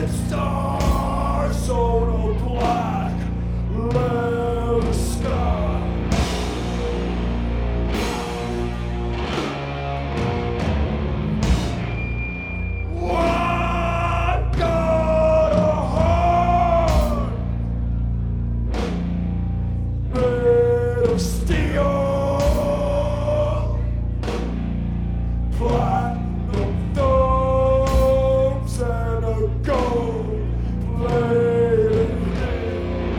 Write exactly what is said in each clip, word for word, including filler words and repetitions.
Stars on a black leather sky. I've got a heart made of steel, platinum thumbs and a gold plated heel.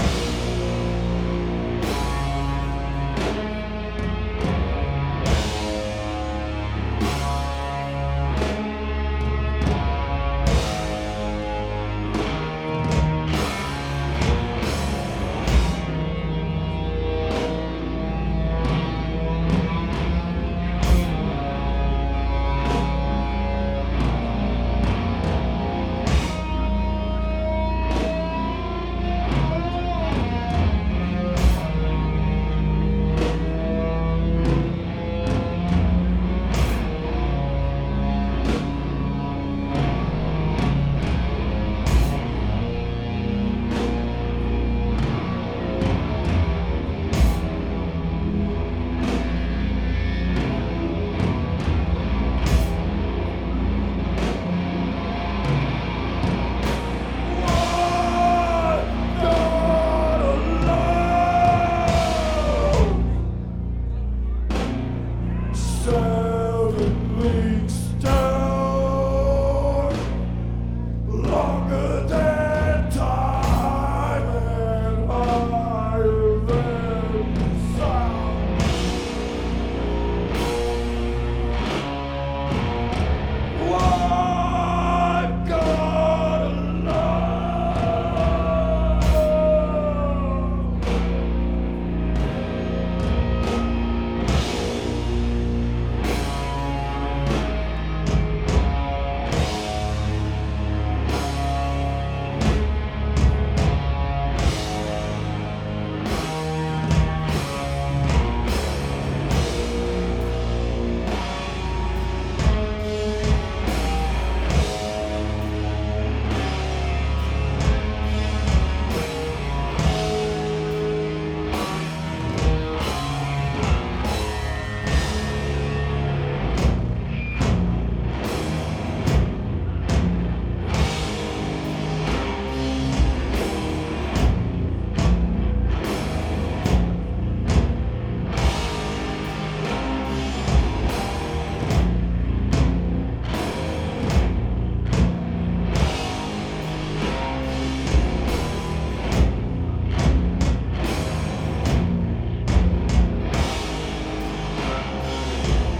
Seven leagues down, longer than time and higher than sound. I've got a love.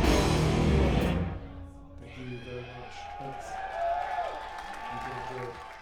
Thank you very much. Thanks. You did good.